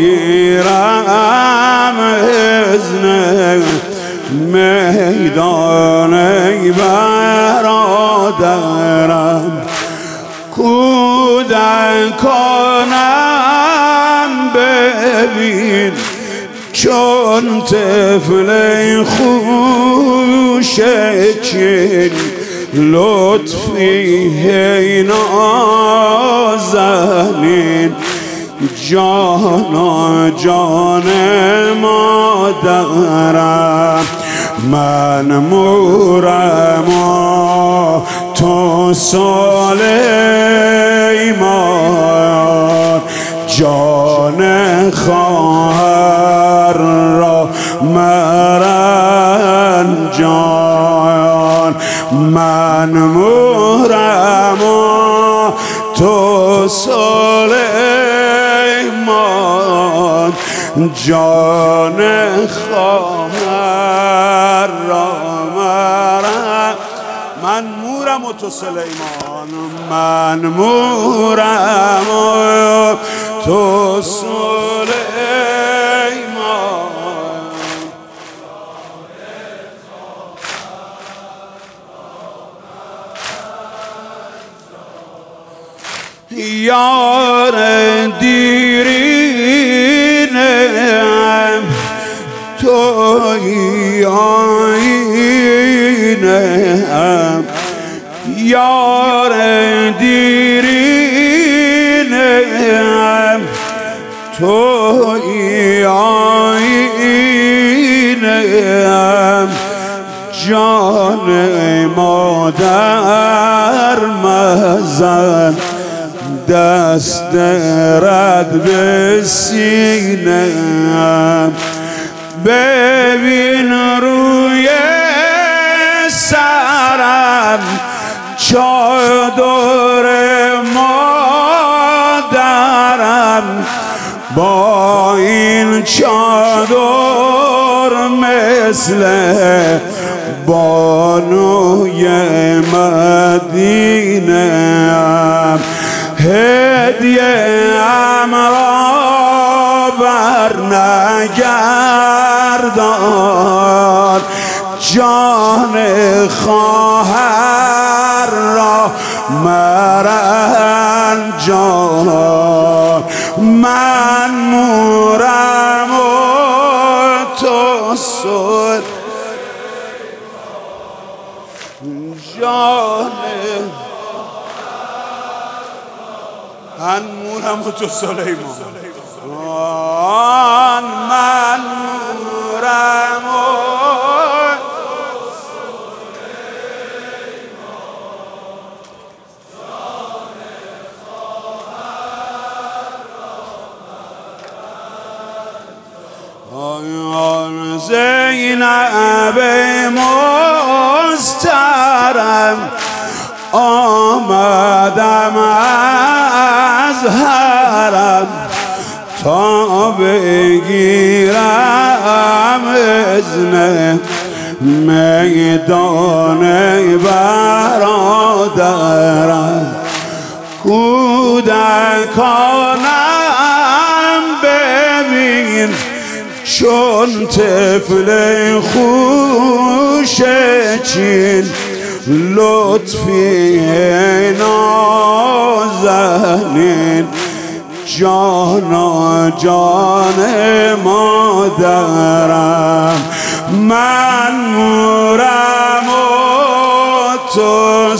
بگیرم اذن میدان ای برادرم، کودکانم ببین چون طفل خوشچین، لطفی هی نازنین جانا جان مادرم. من مورم و تو سلیمان، جان خواهر را مرنجان. من مورم و تو سلیمان، جان خواهر را مرنجان. من مورم و تو سلیمان، من مورم و تو سلیمان. یار دیرینم تویی آیینم، یار دیرینم تویی آیینم، جان مادر مزن دست رد به سینم. ببین روی سرم چادر مادرم، با این چادر مثل بانوی مدینه هدیه ام را بر نگردان، جان خواهر را مرنجان. من مورم و تو سلیمان، جان من مورم و تو سلیمان. من مورم و آن زینب مسترم، آمدم از حرم تا بگیرم اذن میدان برادرم. کودکانم ببین چون طفل خوشچین، لطفی نازنین جانا جان مادرم. من مورم و تو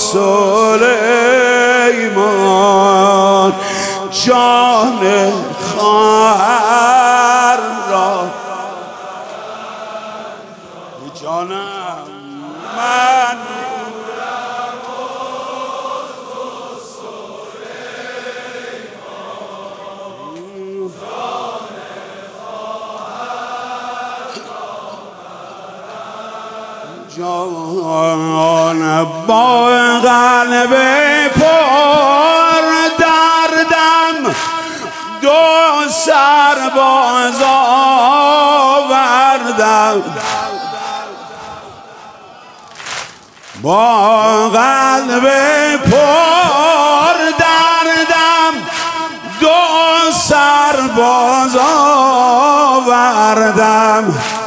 سلیمان، جان خواهر را جانم. من مورم و تو سلیمان، جان جان. با قلب پر دردم دو سرباز آوردم، با قلب پر دردم دو سرباز باز آوردم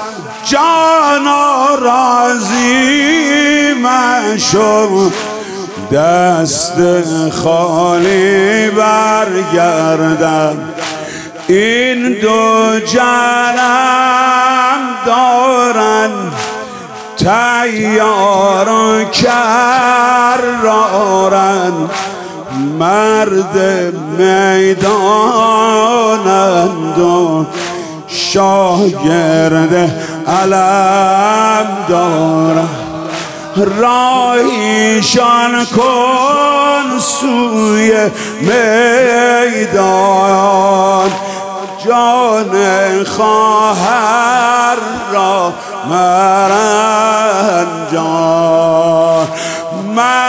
جانا راضی مشو دست خالی برگردم این دو جنم دارن تیار و کرارن مرد میدانند و شاگرد علم دارن راهیشان کن سوی میدان جان خواهر را مرنجان